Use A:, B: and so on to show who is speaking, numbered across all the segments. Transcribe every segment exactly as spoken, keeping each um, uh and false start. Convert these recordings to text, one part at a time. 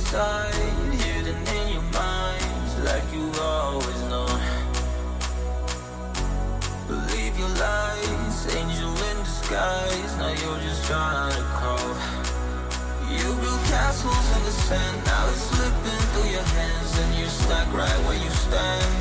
A: inside, hidden in your mind, like you always know. Believe your lies, angel in disguise, now you're just trying to crawl. You build castles in the sand, now it's slipping through your hands, and you're stuck right where you stand.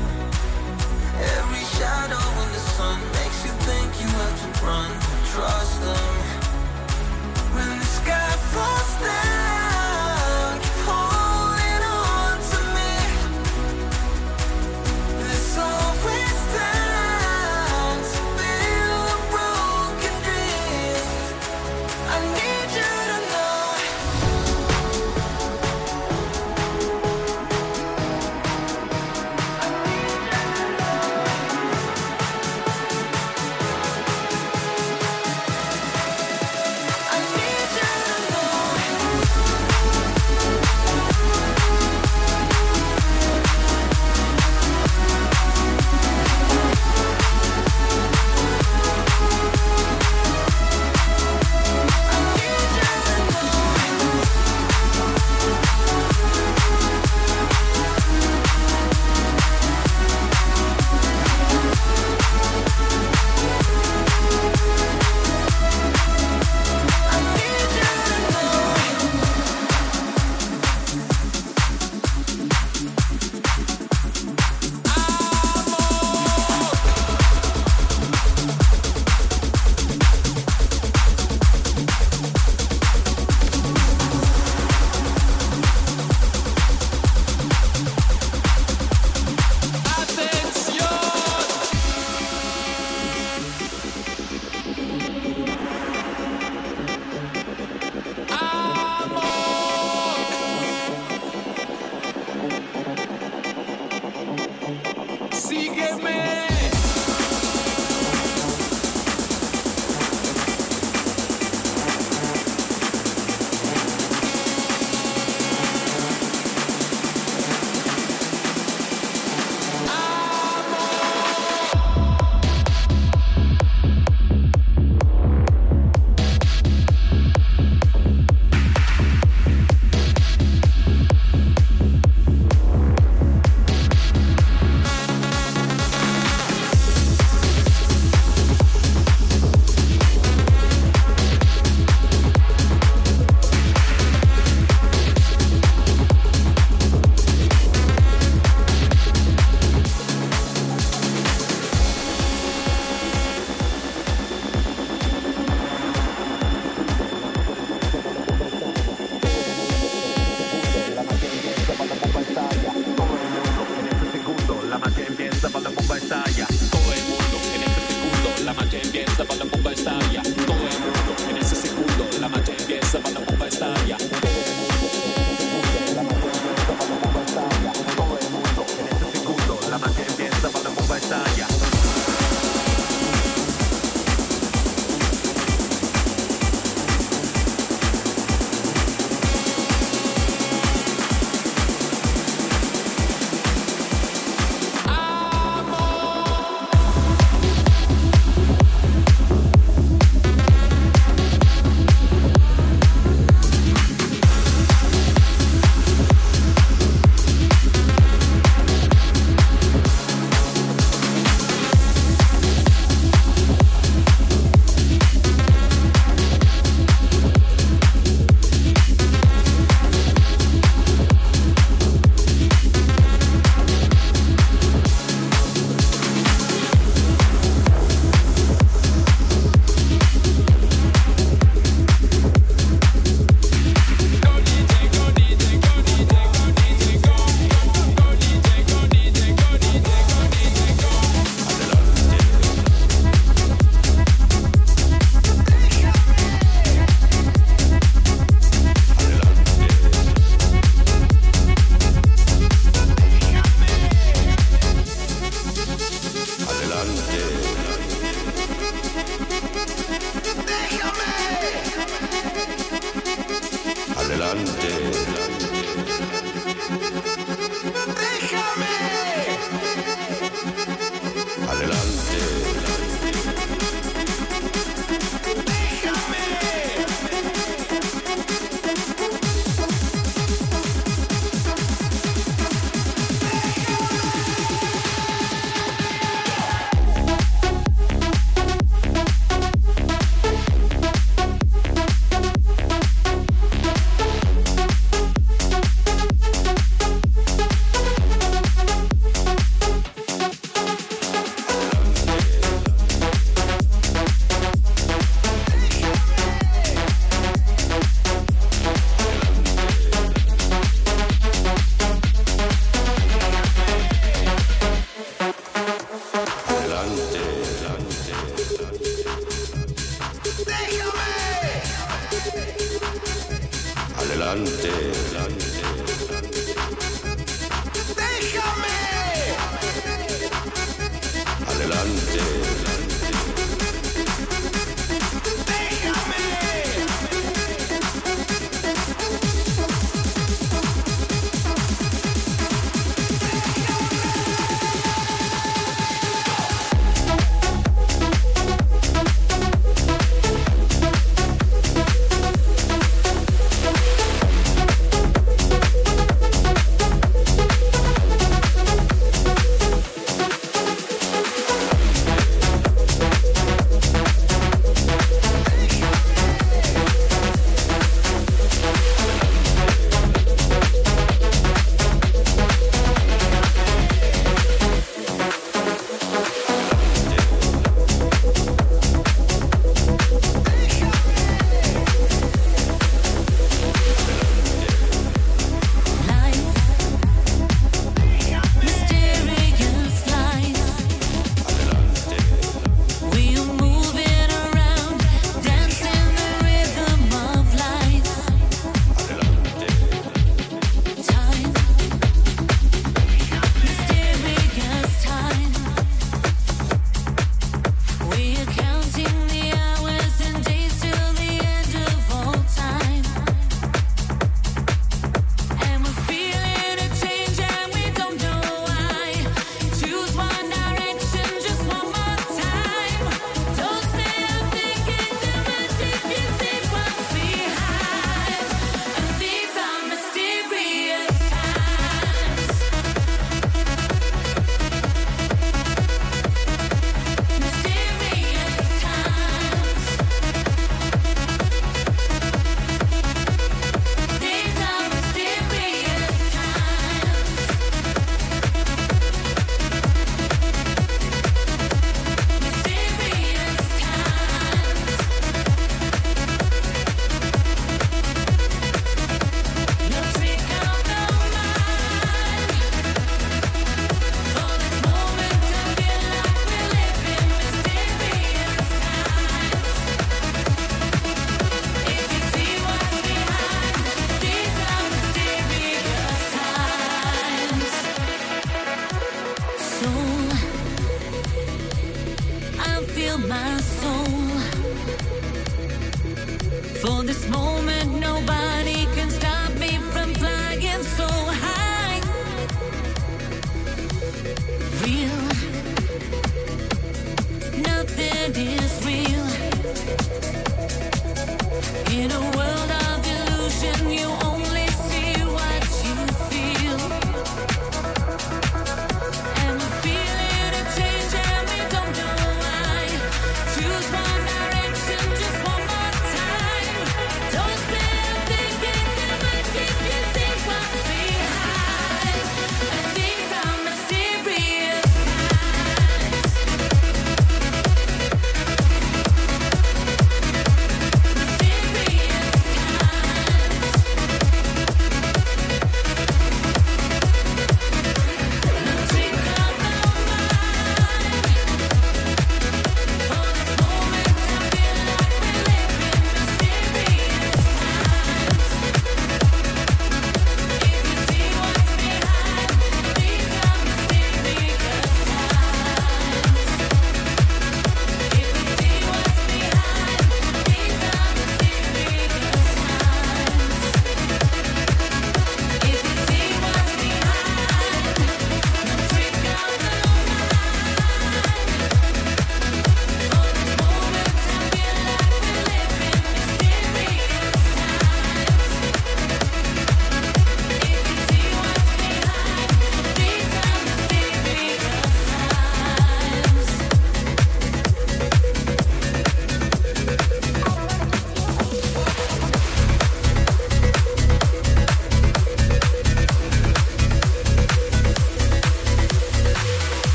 A: Every shadow in the sun makes you think you have to run, trust them. When the sky falls down, keep holding on to me. There's always time to build a broken dream. I need you to know. I need you to know.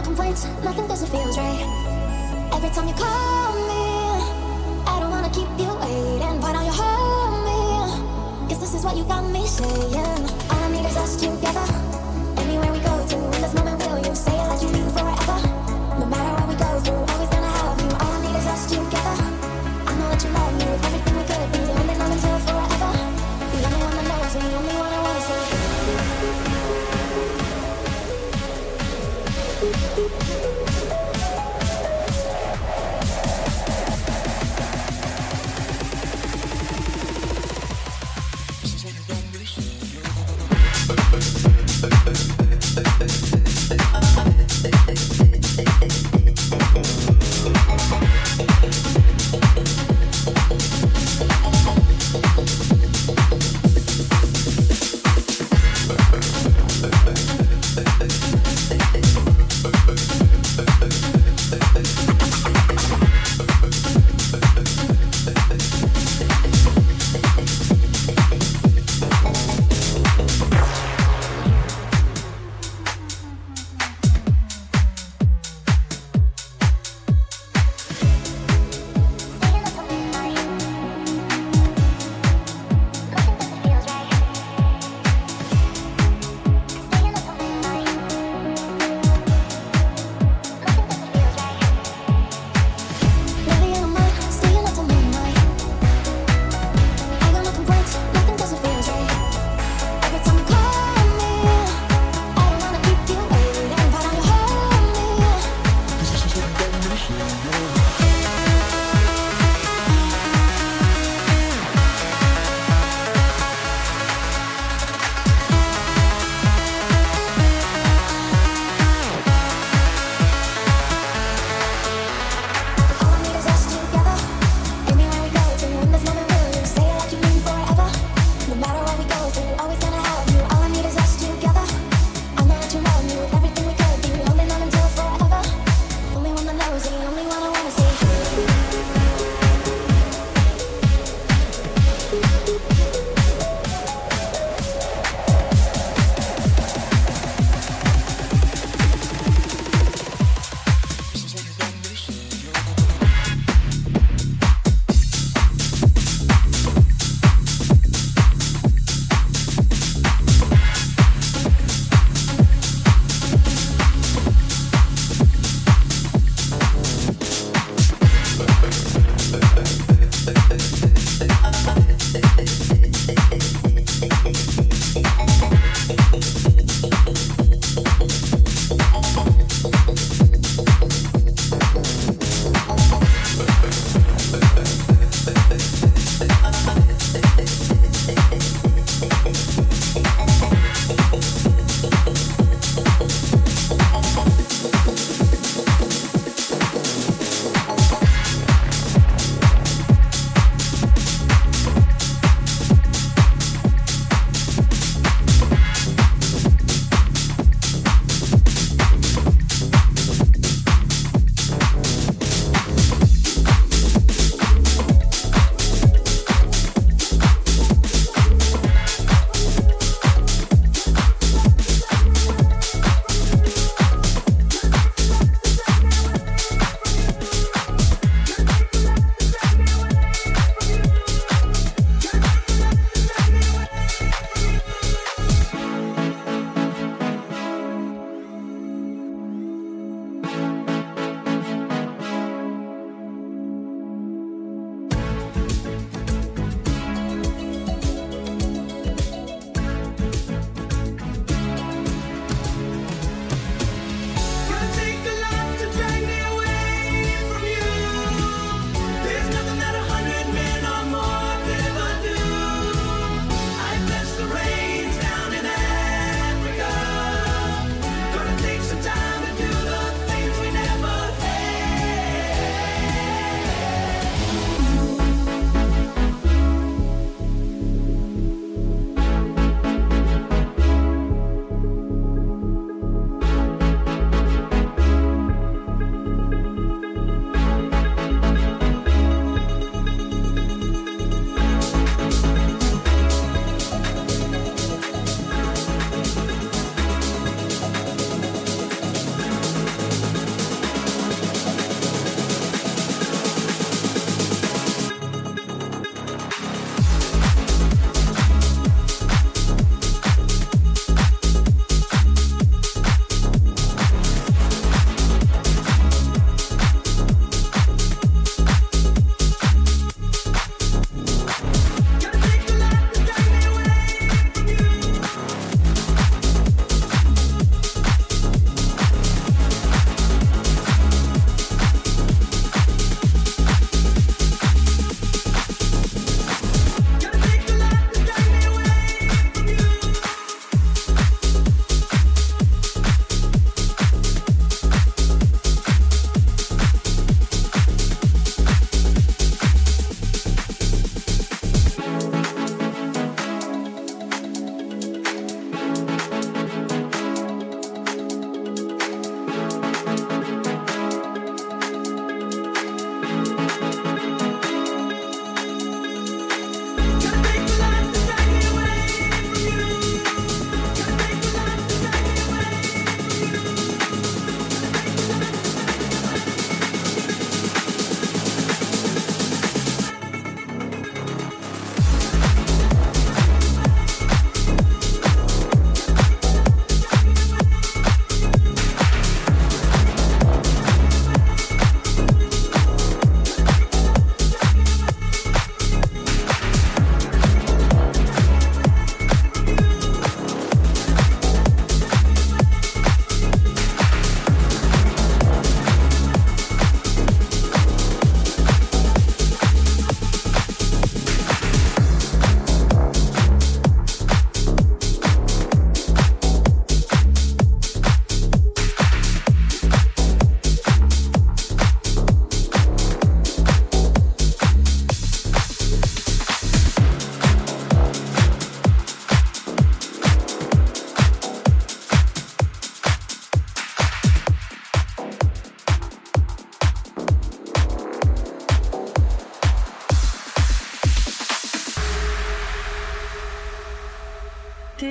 B: complaints, nothing doesn't feel right. Every time you call me, I don't wanna keep you waiting. Why don't you hold me? Guess this is what you got me saying. All I need is us together. Anywhere we go to, in this moment will you say it like you mean forever? No matter what we go through, always gonna have you. All I need is us together. I know that you love me with everything we could be, holding on until forever. The only one that knows me, the only one I wanna see.
A: This is what you got me.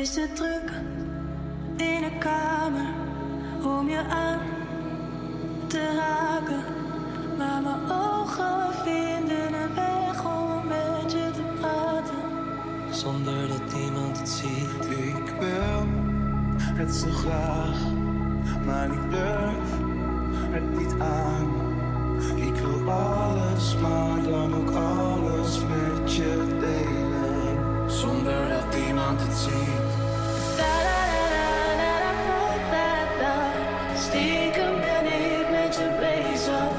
C: is het druk in de kamer om je aan te raken. Maar mijn ogen vinden een weg om met je te praten.
D: Zonder dat iemand het ziet. Ik wil het zo graag, maar ik durf het niet aan. Ik wil alles, maar dan ook alles met je delen. Zonder dat iemand het ziet.
C: Stiekem ben ik met je bezig.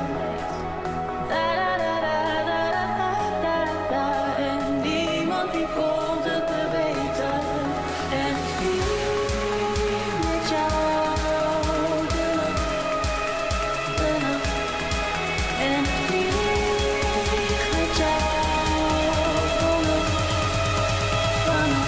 C: En niemand die komt het te weten. En ik vlieg met jou de nacht, de nacht. En ik vlieg met jou vannacht, vannacht.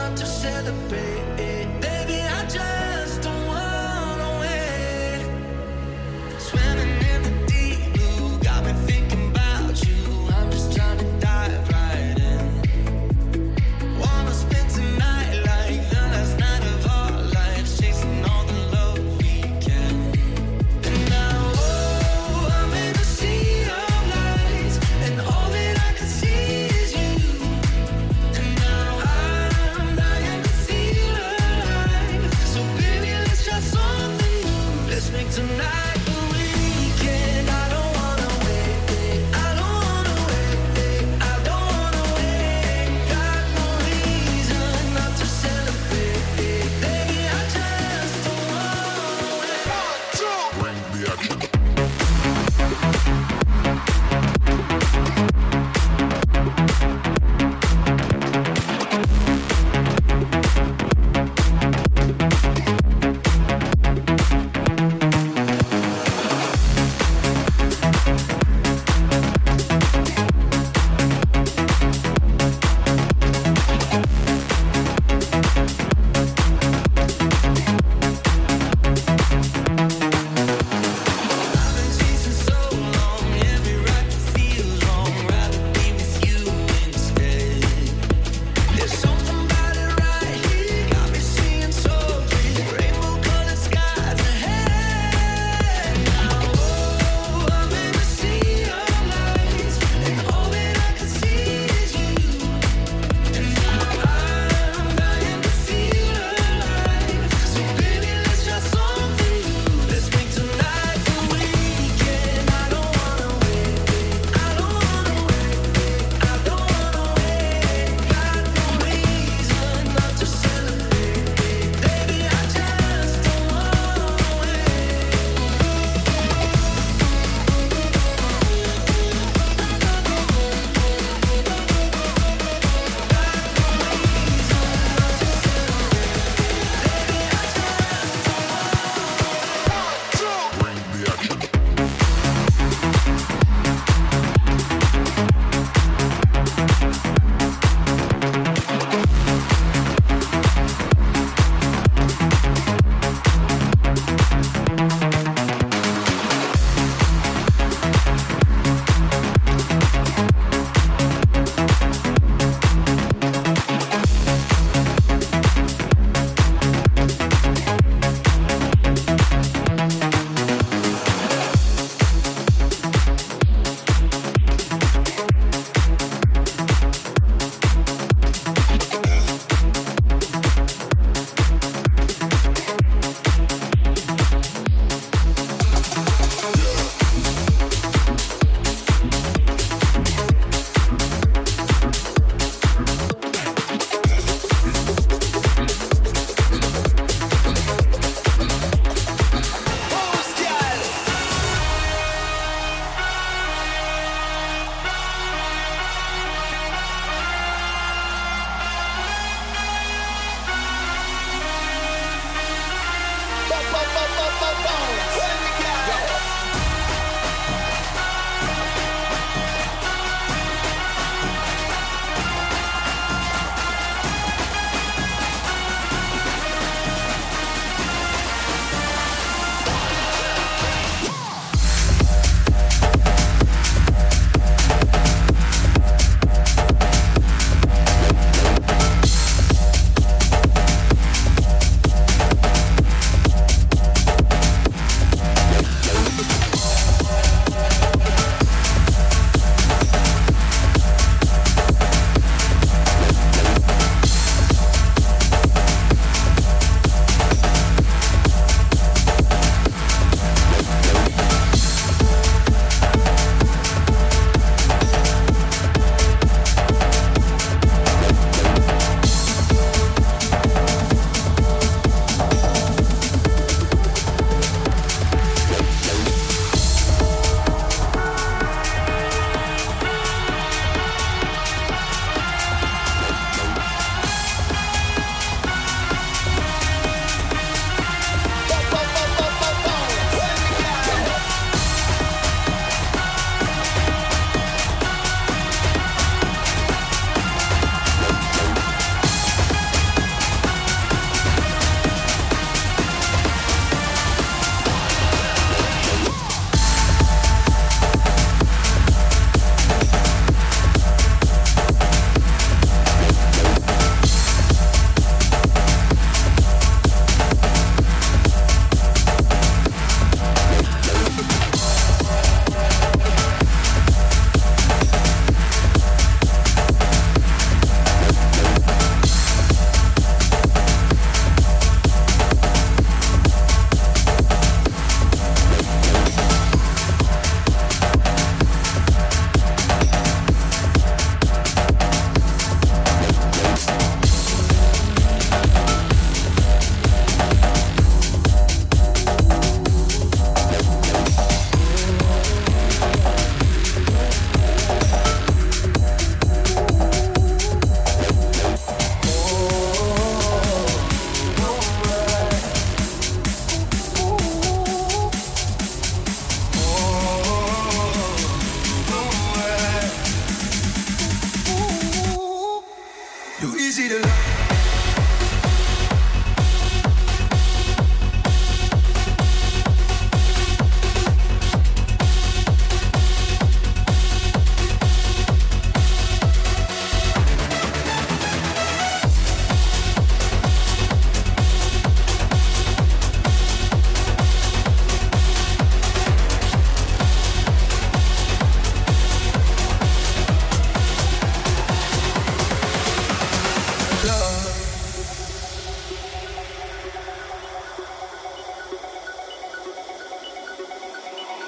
D: want to celebrate. Baby, I just don't wanna wait. Swimming in the deep blue, got me thinking about you. I'm just trying to dive right in. Wanna spend tonight like the last night of our lives, chasing all the love we can. And now, oh, I'm in a sea of lights, and all that I can see is you. And now I'm dying to feel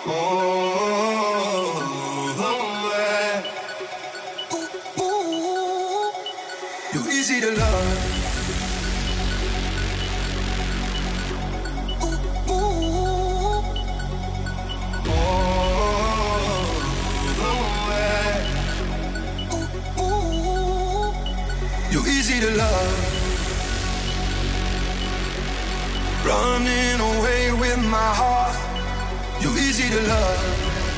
D: You're easy to love. Ooh, ooh. Oh, oh, yeah. Ooh, ooh. You're easy to love. Running away with my heart. You're easy to love.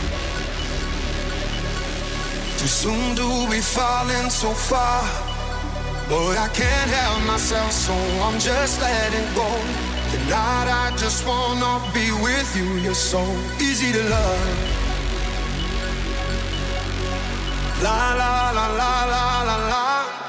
D: Too soon to be falling so far. But I can't help myself, so I'm just letting go. Tonight I just wanna be with you. You're so easy to love. La la la la la la la.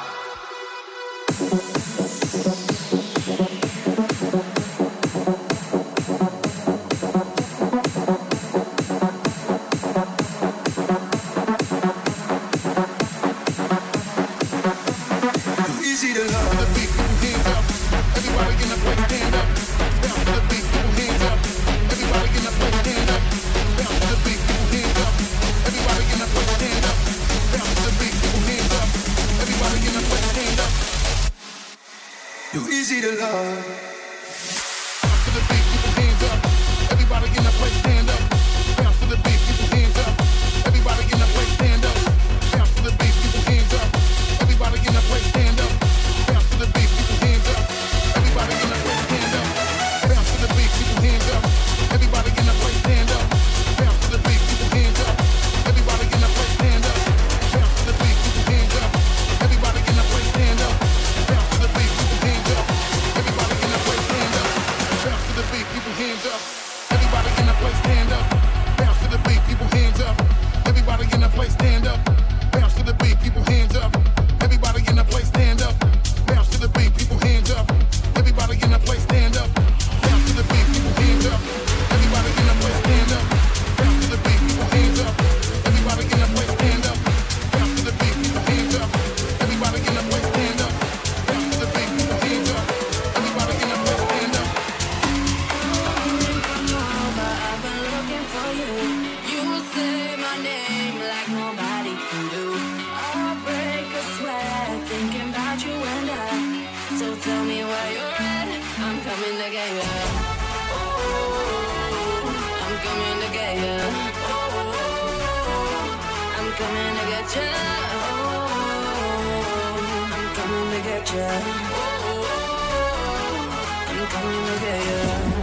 D: You're easy to love. To the beat, people hands up. Everybody in the place stand up. Bounce to the beat, people hands up. Everybody in the place stand up. Bounce to the beat, people hands up. Everybody in the place stand up. Bounce to the beat, people hands up. Everybody in the place stand up. Bounce to the beat, people hands up. Everybody in the place stand up. Bounce to the beat, people hands up. Everybody in the place stand up. Bounce to the beat, people hands up. Everybody in the place stand up. Bounce to the beat, people hands up. Everybody in the place stand up. Bounce to the beat, people hands up. Everybody in the place stand up. Bounce to the beat, people hands up. Everybody in the place stand up. Bounce to the beat, people hands up. Everybody in the place stand up. Bounce to the beat, people hands up. Everybody in the place stand up. Bounce to the beat, people hands up. Everybody in the place stand up. Bounce to the beat, people hands up. Everybody in the place stand up. Bounce to the beat, people hands up. Everybody in the place stand up. Bounce to the beat, people hands up. Everybody in the place stand up.
C: I've been looking for you. You say my name like nobody can do. I'll break a sweat thinking about you and I. So tell me where you're at. I'm coming to get you. Oh, I'm coming to get you. Oh, I'm coming to get you. Oh, I'm coming to get you. Oh, I'm coming to get you.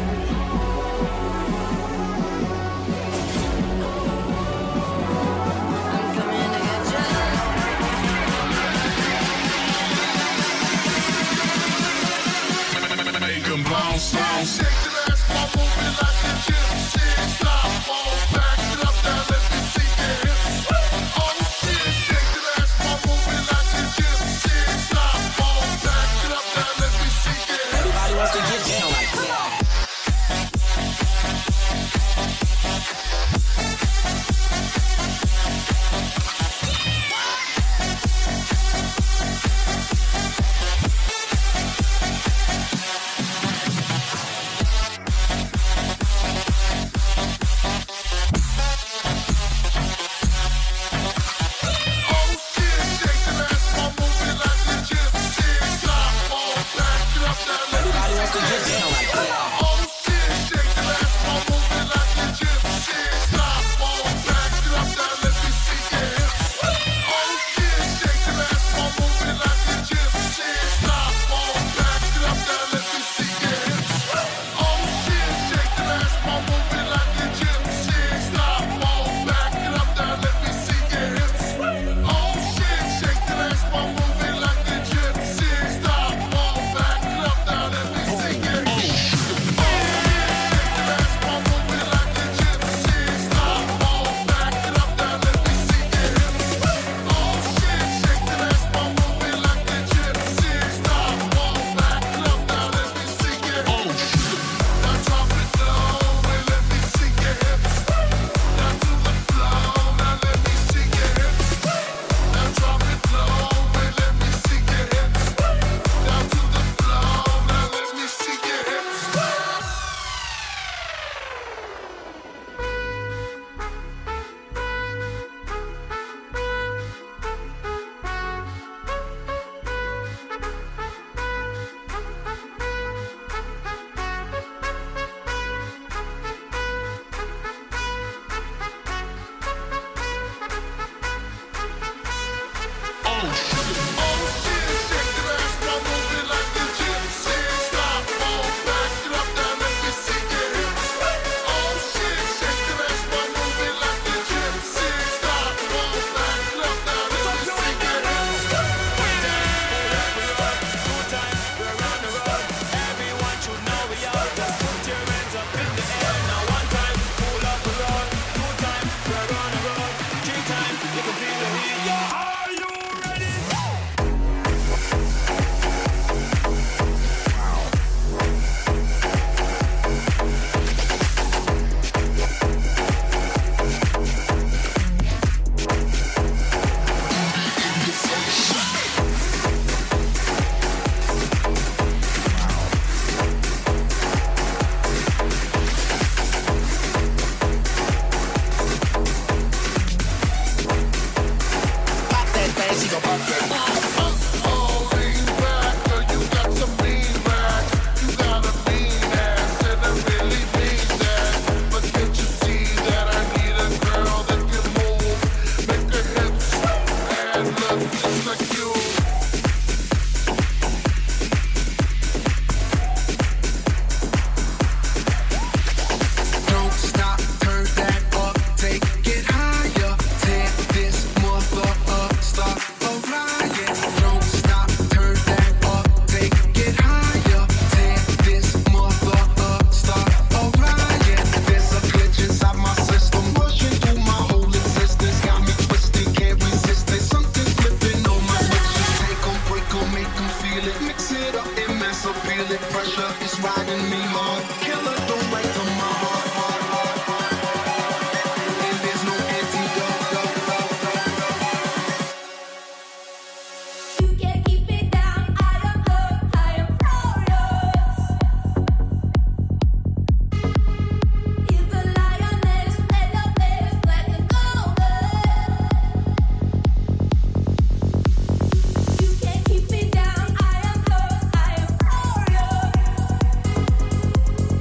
D: Bounce, bounce, shake your ass, while moving like a gypsy. Stop, all back it up, now let me see your hips. Oh shit, shake your ass, while moving like a gypsy. Stop, all back it up, now let me see your hips.
E: Everybody wants to get down like that.
D: Stop,
F: Feeling pressure, it's riding me hard. Killer, don't break to my heart, heart, heart, heart. And there's no antidote.
C: You can't keep me down. I am love, I am furious. He's the lioness, and your face black and golden. You can't keep me down. I am love, I am furious.